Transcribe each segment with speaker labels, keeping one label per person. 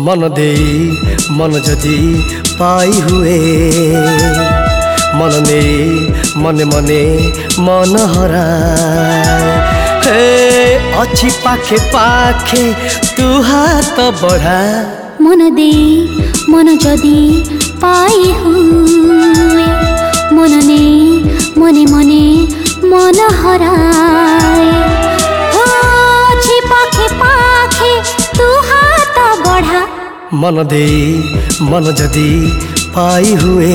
Speaker 1: मन दे मन जदि पाई हुए मन ने मने मने मन हराए हे अच्छी पाखे पाखे तू हाथ बढ़ा
Speaker 2: मन दे मन जदि पाई हुए मन ने मने मने मन हराए अच्छी पाखे पाखे तू हाथ बढ़ा
Speaker 1: मन दे मन जदि पाई हुए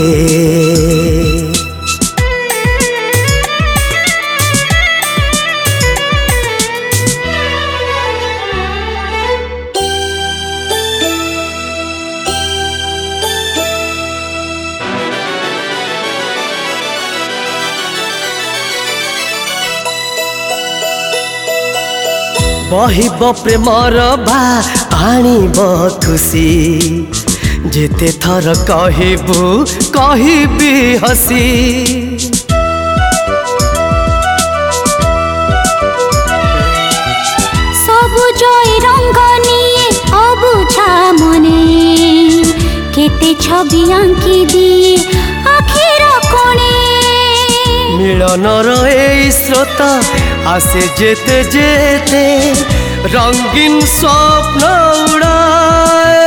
Speaker 1: बहिब प्रेमर बा आनिब खुशी जेते थर कहबू कहबी हसी
Speaker 2: सबुज रंग निये अबुझा मने केते छवि आंकी दिए आखिर कोणे
Speaker 1: मिलनर ए स्रोत आसे जेते जेते रंगीन स्वप्न उड़ाए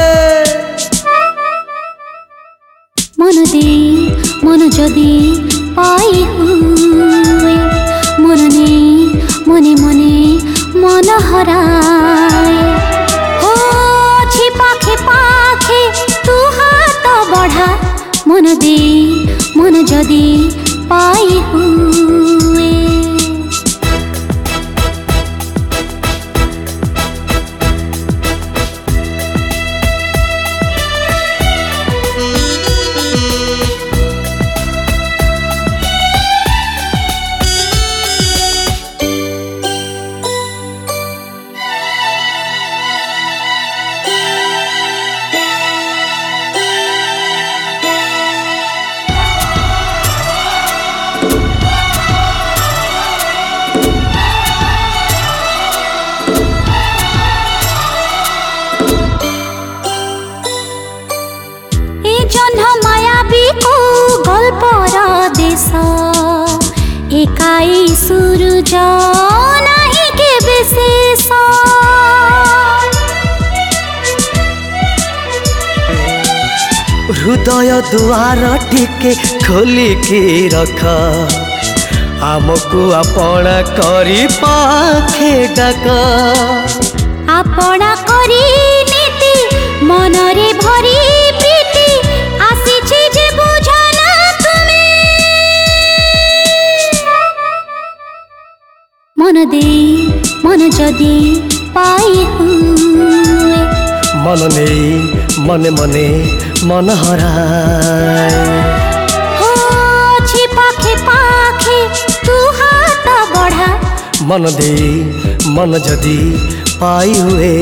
Speaker 2: मन दे मन जदि पाई हुए मन ने मने मने मन हराए अच्छी पाखे पाखे तू हाथ बढ़ा मन दे मन जदि पाई हुए देश एकाई सूरज नहीं के विशेष
Speaker 1: हृदय दुआर टिके खोलिकी रख आमको अपना करी पाखे डाक
Speaker 2: अपना करी नीति मनरे भरी प्रीति आसीछि जे बुझना तुमे मन दे मन जदि पाई हुए
Speaker 1: मन ने मने मने मन हराए
Speaker 2: अच्छी पाखे पाखे तू हाथ बढ़ा
Speaker 1: मन दे मन जदि पाई हुए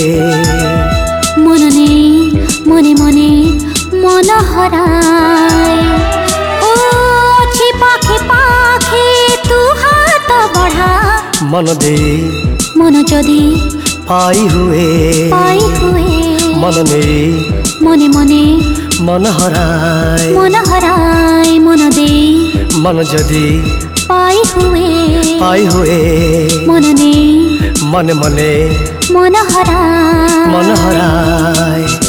Speaker 2: मन ने मने मने मन हराए अच्छी पाखे पाखे तू हाथ बढ़ा
Speaker 1: मन दे
Speaker 2: मन जदि
Speaker 1: पाई हुए मन ने
Speaker 2: मने मने
Speaker 1: मन हराए
Speaker 2: मन दे
Speaker 1: मन जदि
Speaker 2: पाई हुए मन ने
Speaker 1: मने मने
Speaker 2: मन हराए
Speaker 1: मन हराए।